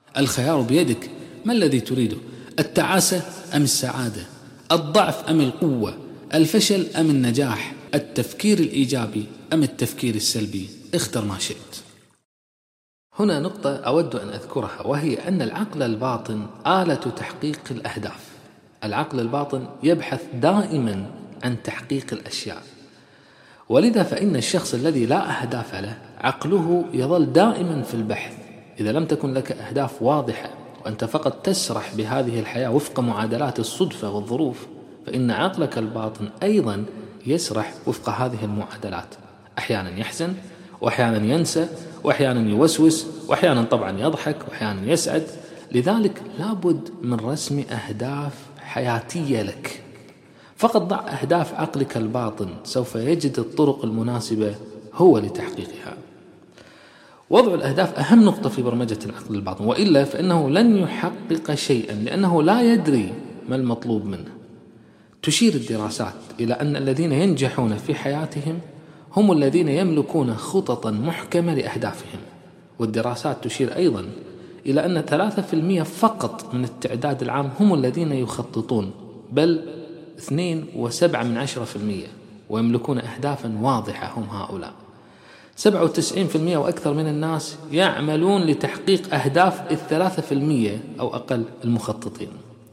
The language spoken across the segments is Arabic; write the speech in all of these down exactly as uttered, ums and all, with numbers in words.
الخيار بيدك، ما الذي تريده؟ التعاسة أم السعادة؟ الضعف أم القوة؟ الفشل أم النجاح؟ التفكير الإيجابي أم التفكير السلبي؟ اختر ما شئت. هنا نقطة أود أن أذكرها، وهي أن العقل الباطن آلة تحقيق الأهداف. العقل الباطن يبحث دائما عن تحقيق الأشياء، ولذا فإن الشخص الذي لا أهداف له عقله يظل دائما في البحث. إذا لم تكن لك أهداف واضحة وأنت فقط تسرح بهذه الحياة وفق معادلات الصدفة والظروف، فإن عقلك الباطن أيضا يسرح وفق هذه المعادلات، أحيانا يحزن وأحيانا ينسى وأحيانا يوسوس وأحيانا طبعا يضحك وأحيانا يسعد. لذلك لابد من رسم أهداف حياتية لك. فقط ضع أهداف عقلك الباطن سوف يجد الطرق المناسبة هو لتحقيقها. وضع الأهداف أهم نقطة في برمجة العقل الباطن، وإلا فإنه لن يحقق شيئا لأنه لا يدري ما المطلوب منه. تشير الدراسات إلى أن الذين ينجحون في حياتهم هم الذين يملكون خططا محكمة لأهدافهم، والدراسات تشير أيضا إلى أن ثلاثة بالمئة فقط من التعداد العام هم الذين يخططون، بل اثنين وسبعة من عشرة في المئة ويملكون أهدافا واضحة هم هؤلاء. سبعة وتسعين بالمئة وأكثر من الناس يعملون لتحقيق أهداف الثلاثة في المئة أو أقل المخططين.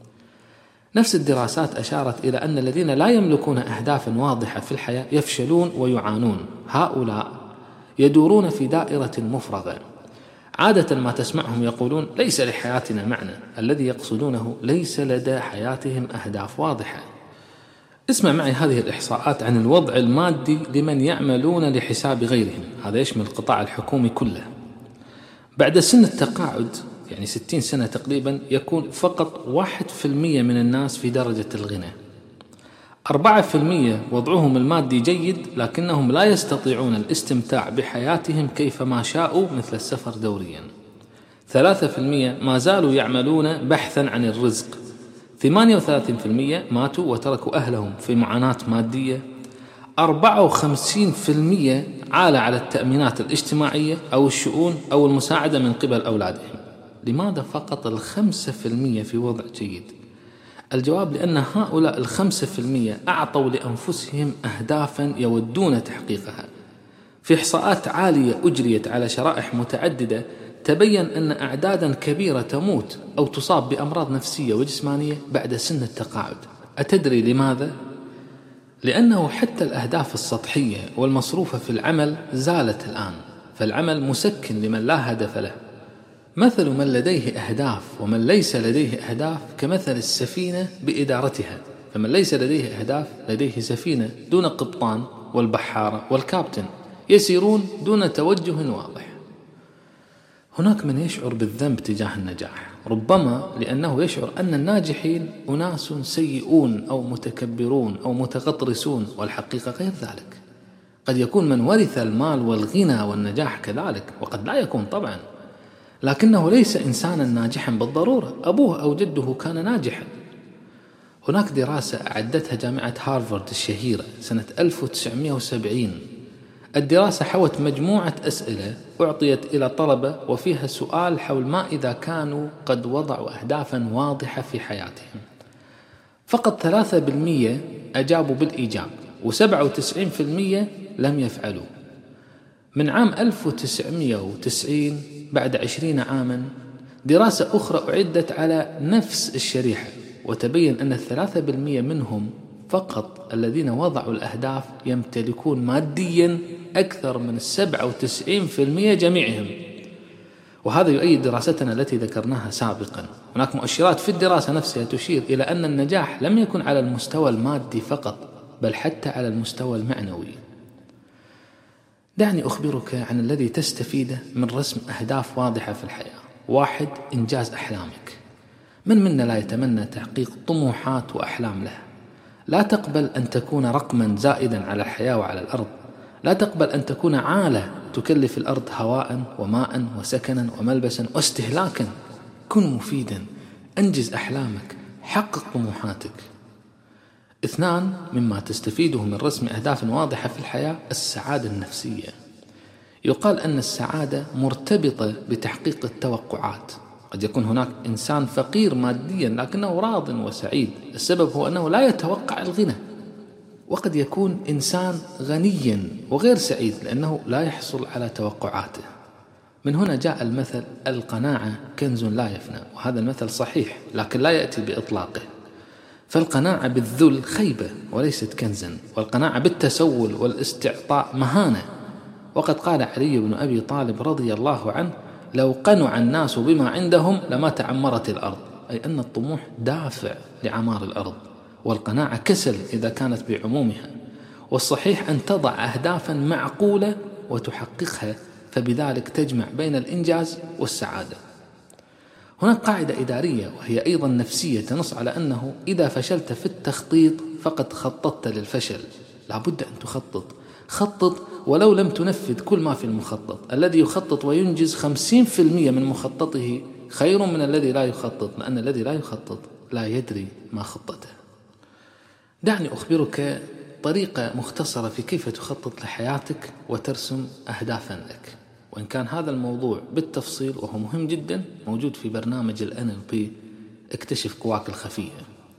نفس الدراسات أشارت إلى أن الذين لا يملكون أهدافا واضحة في الحياة يفشلون ويعانون. هؤلاء يدورون في دائرة مفرغة. عادة ما تسمعهم يقولون ليس لحياتنا معنى، الذي يقصدونه ليس لدى حياتهم أهداف واضحة. اسمع معي هذه الإحصاءات عن الوضع المادي لمن يعملون لحساب غيرهم، هذا يشمل القطاع الحكومي كله. بعد سن التقاعد يعني ستين سنة تقريبا يكون فقط واحد في المية من الناس في درجة الغنى. أربعة في المية وضعهم المادي جيد لكنهم لا يستطيعون الاستمتاع بحياتهم كيفما شاءوا مثل السفر دوريا. ثلاثة في المية ما زالوا يعملون بحثا عن الرزق. ثمانية وثلاثين في المية ماتوا وتركوا أهلهم في معاناة مادية. أربعة وخمسين في المية عال على التأمينات الاجتماعية أو الشؤون أو المساعدة من قبل أولادهم. لماذا فقط الخمسة في المية في وضع جيد؟ الجواب لأن هؤلاء الخمسة في المية أعطوا لأنفسهم أهدافا يودون تحقيقها. في إحصاءات عالية أجريت على شرائح متعددة تبين أن أعدادا كبيرة تموت أو تصاب بأمراض نفسية وجسمانية بعد سن التقاعد. أتدري لماذا؟ لأنه حتى الأهداف السطحية والمصروفة في العمل زالت الآن، فالعمل مسكن لمن لا هدف له. مثل من لديه أهداف ومن ليس لديه أهداف كمثل السفينة بإدارتها، فمن ليس لديه أهداف لديه سفينة دون قبطان والبحارة والكابتن يسيرون دون توجه واضح. هناك من يشعر بالذنب تجاه النجاح، ربما لأنه يشعر أن الناجحين أناس سيئون أو متكبرون أو متغطرسون، والحقيقة غير ذلك. قد يكون من ورث المال والغنى والنجاح كذلك، وقد لا يكون طبعا، لكنه ليس إنسانا ناجحا بالضرورة، أبوه أو جده كان ناجحا. هناك دراسة أعدتها جامعة هارفارد الشهيرة سنة ألف وتسعمائة وسبعين. الدراسة حوت مجموعة أسئلة أعطيت إلى طلبة، وفيها سؤال حول ما إذا كانوا قد وضعوا أهدافا واضحة في حياتهم. فقط ثلاثة بالمية أجابوا بالإيجاب وسبعة وتسعين بالمية لم يفعلوا. من عام ألف وتسعمائة وتسعين بعد عشرين عاما دراسة أخرى أعدت على نفس الشريحة، وتبين أن الثلاثة بالمية منهم فقط الذين وضعوا الأهداف يمتلكون ماديا أكثر من السبعة وتسعين بالمية جميعهم. وهذا يؤيد دراستنا التي ذكرناها سابقا. هناك مؤشرات في الدراسة نفسها تشير إلى أن النجاح لم يكن على المستوى المادي فقط، بل حتى على المستوى المعنوي. دعني أخبرك عن الذي تستفيده من رسم أهداف واضحة في الحياة. واحد، إنجاز أحلامك. من منا لا يتمنى تحقيق طموحات وأحلام له؟ لا تقبل أن تكون رقما زائدا على الحياة وعلى الأرض. لا تقبل أن تكون عالة تكلف الأرض هواء وماء وسكنا وملبسا واستهلاكا. كن مفيدا، أنجز أحلامك، حقق طموحاتك. اثنان، مما تستفيده من رسم أهداف واضحة في الحياة، السعادة النفسية. يقال أن السعادة مرتبطة بتحقيق التوقعات، قد يكون هناك إنسان فقير ماديا لكنه راض وسعيد، السبب هو أنه لا يتوقع الغنى. وقد يكون إنسان غنيا وغير سعيد لأنه لا يحصل على توقعاته. من هنا جاء المثل القناعة كنز لا يفنى، وهذا المثل صحيح لكن لا يأتي بإطلاقه. فالقناعة بالذل خيبة وليست كنزا، والقناعة بالتسول والاستعطاء مهانة. وقد قال علي بن أبي طالب رضي الله عنه: لو قنع الناس بما عندهم لما تعمرت الأرض، أي أن الطموح دافع لعمار الأرض، والقناعة كسل إذا كانت بعمومها. والصحيح أن تضع أهدافا معقولة وتحققها، فبذلك تجمع بين الإنجاز والسعادة. هناك قاعدة إدارية وهي أيضا نفسية تنص على أنه إذا فشلت في التخطيط فقد خططت للفشل. لابد أن تخطط، خطط ولو لم تنفذ كل ما في المخطط. الذي يخطط وينجز خمسين بالمئة من مخططه خير من الذي لا يخطط، لأن الذي لا يخطط لا يدري ما خطته. دعني أخبرك طريقة مختصرة في كيف تخطط لحياتك وترسم أهدافا لك، وإن كان هذا الموضوع بالتفصيل وهو مهم جدا موجود في برنامج ال إن إل بي اكتشف قواك الخفية.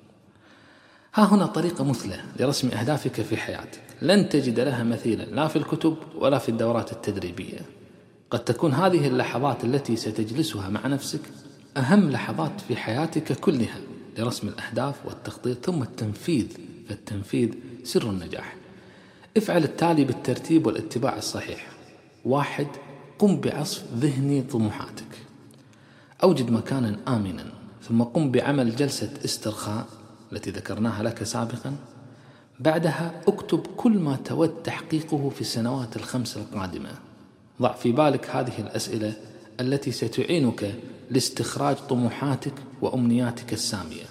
ها هنا طريقة مثلى لرسم أهدافك في حياتك لن تجد لها مثيلا لا في الكتب ولا في الدورات التدريبية. قد تكون هذه اللحظات التي ستجلسها مع نفسك أهم لحظات في حياتك كلها لرسم الأهداف والتخطيط ثم التنفيذ، فالتنفيذ سر النجاح. افعل التالي بالترتيب والاتباع الصحيح. واحد، قم بعصف ذهني طموحاتك. أوجد مكانا آمنا، ثم قم بعمل جلسة استرخاء التي ذكرناها لك سابقا. بعدها اكتب كل ما تود تحقيقه في السنوات الخمس القادمة. ضع في بالك هذه الأسئلة التي ستعينك لاستخراج طموحاتك وأمنياتك السامية.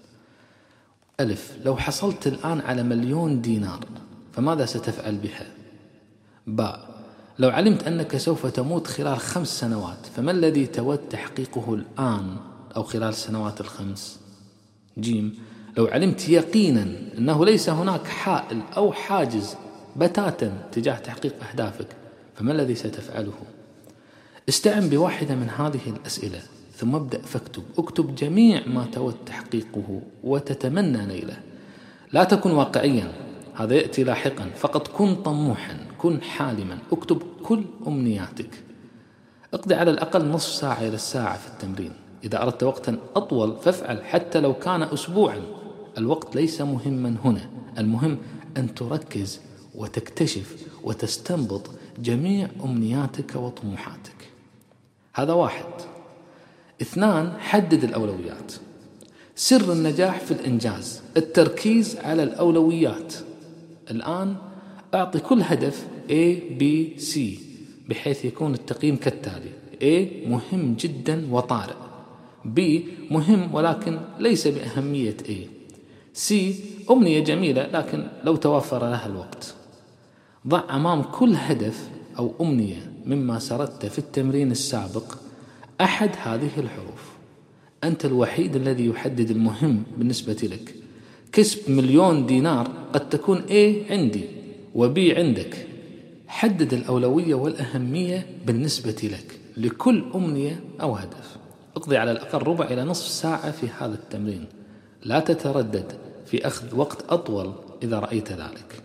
ألف، لو حصلت الآن على مليون دينار فماذا ستفعل بها؟ باء، لو علمت أنك سوف تموت خلال خمس سنوات فما الذي تود تحقيقه الآن أو خلال السنوات الخمس؟ جيم، لو علمت يقينا أنه ليس هناك حائل أو حاجز بتاتا تجاه تحقيق أهدافك فما الذي ستفعله؟ استعن بواحدة من هذه الأسئلة ثم ابدأ فاكتب. اكتب جميع ما تود تحقيقه وتتمنى نيله. لا تكن واقعيا، هذا يأتي لاحقا، فقط كن طموحا، كن حالما. اكتب كل أمنياتك. اقضي على الأقل نصف ساعة إلى الساعة في التمرين. إذا أردت وقتا أطول فافعل حتى لو كان أسبوعا. الوقت ليس مهما هنا، المهم أن تركز وتكتشف وتستنبط جميع أمنياتك وطموحاتك. هذا واحد. اثنان، حدد الأولويات. سر النجاح في الإنجاز التركيز على الأولويات. الآن أعطي كل هدف A B C بحيث يكون التقييم كالتالي: A مهم جدا وطارئ، B مهم ولكن ليس بأهمية A، C أمنية جميلة لكن لو توفر لها الوقت. ضع أمام كل هدف أو أمنية مما سردت في التمرين السابق أحد هذه الحروف. أنت الوحيد الذي يحدد المهم بالنسبة لك. كسب مليون دينار قد تكون A عندي و B عندك. حدد الأولوية والأهمية بالنسبة لك لكل أمنية أو هدف. اقضي على الأقل ربع إلى نصف ساعة في هذا التمرين. لا تتردد في أخذ وقت أطول إذا رأيت ذلك.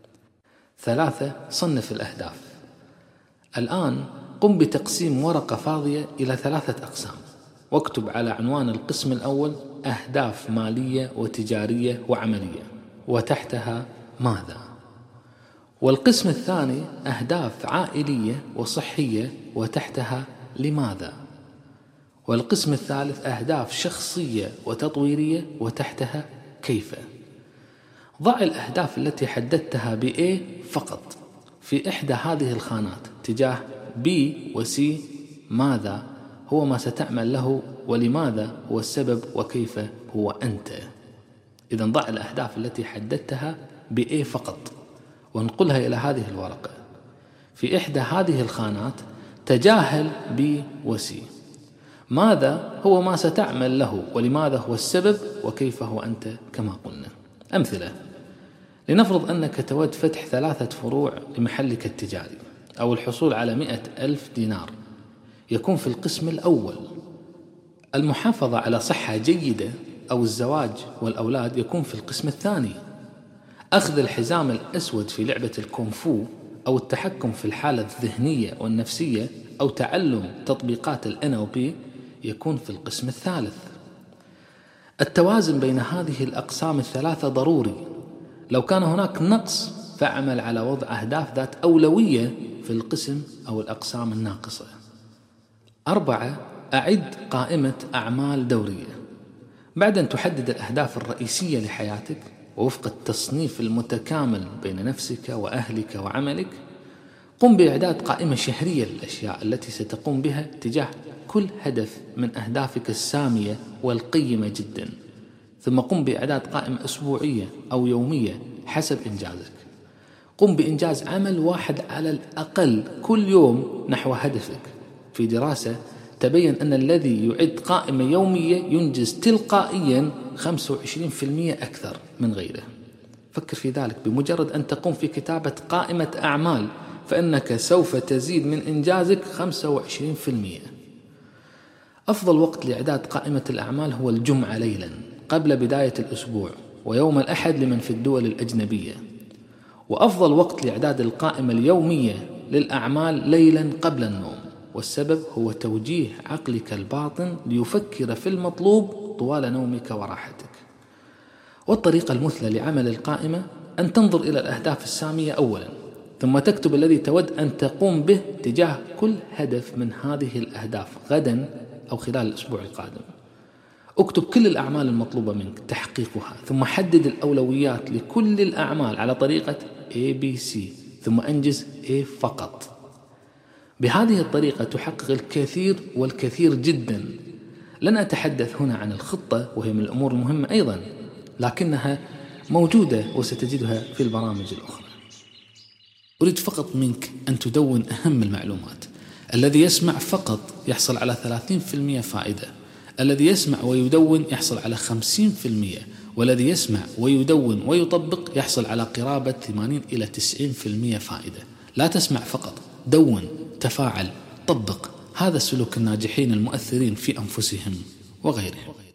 ثلاثة، صنف الأهداف. الآن قم بتقسيم ورقة فاضية إلى ثلاثة أقسام، واكتب على عنوان القسم الأول أهداف مالية وتجارية وعملية وتحتها ماذا، والقسم الثاني أهداف عائلية وصحية وتحتها لماذا، والقسم الثالث أهداف شخصية وتطويرية وتحتها كيف. ضع الأهداف التي حددتها ب A فقط في إحدى هذه الخانات تجاه B و C. ماذا هو ما ستعمل له، ولماذا هو السبب، وكيف هو أنت. إذا ضع الأهداف التي حددتها ب A فقط وانقلها إلى هذه الورقة. في إحدى هذه الخانات تجاهل B و C. ماذا هو ما ستعمل له، ولماذا هو السبب، وكيف هو أنت كما قلنا. أمثلة: لنفرض أنك تود فتح ثلاثة فروع لمحلك التجاري أو الحصول على مئة ألف دينار. يكون في القسم الأول المحافظة على صحة جيدة أو الزواج والأولاد يكون في القسم الثاني. أخذ الحزام الأسود في لعبة الكونفو أو التحكم في الحالة الذهنية والنفسية أو تعلم تطبيقات ال إن إل بي يكون في القسم الثالث. التوازن بين هذه الأقسام الثلاثة ضروري. لو كان هناك نقص فاعمل على وضع أهداف ذات أولوية في القسم أو الأقسام الناقصة. أربعة، أعد قائمة أعمال دورية. بعد أن تحدد الأهداف الرئيسية لحياتك ووفق التصنيف المتكامل بين نفسك وأهلك وعملك، قم بإعداد قائمة شهرية للأشياء التي ستقوم بها تجاه كل هدف من أهدافك السامية والقيمة جدا، ثم قم بإعداد قائمة أسبوعية أو يومية حسب إنجازك. قم بإنجاز عمل واحد على الأقل كل يوم نحو هدفك. في دراسة تبين أن الذي يعد قائمة يومية ينجز تلقائيا خمسة وعشرين بالمئة أكثر من غيره. فكر في ذلك، بمجرد أن تقوم في كتابة قائمة أعمال فإنك سوف تزيد من إنجازك خمسة وعشرين بالمئة. أفضل وقت لإعداد قائمة الأعمال هو الجمعة ليلا قبل بداية الأسبوع، ويوم الأحد لمن في الدول الأجنبية. وأفضل وقت لإعداد القائمة اليومية للأعمال ليلا قبل النوم، والسبب هو توجيه عقلك الباطن ليفكر في المطلوب طوال نومك وراحتك. والطريقة المثلى لعمل القائمة أن تنظر إلى الأهداف السامية أولا، ثم تكتب الذي تود أن تقوم به تجاه كل هدف من هذه الأهداف غدا أو خلال الأسبوع القادم. اكتب كل الأعمال المطلوبة منك تحقيقها، ثم حدد الأولويات لكل الأعمال على طريقة إيه بي سي، ثم أنجز A فقط. بهذه الطريقة تحقق الكثير والكثير جدا. لن أتحدث هنا عن الخطة وهي من الأمور المهمة أيضا، لكنها موجودة وستجدها في البرامج الأخرى. أريد فقط منك أن تدون أهم المعلومات. الذي يسمع فقط يحصل على ثلاثين بالمئة فائدة، الذي يسمع ويدون يحصل على خمسين بالمئة، والذي يسمع ويدون ويطبق يحصل على قرابة ثمانين إلى تسعين بالمئة فائدة. لا تسمع فقط، دون، تفاعل، طبق. هذا سلوك الناجحين المؤثرين في أنفسهم وغيرهم.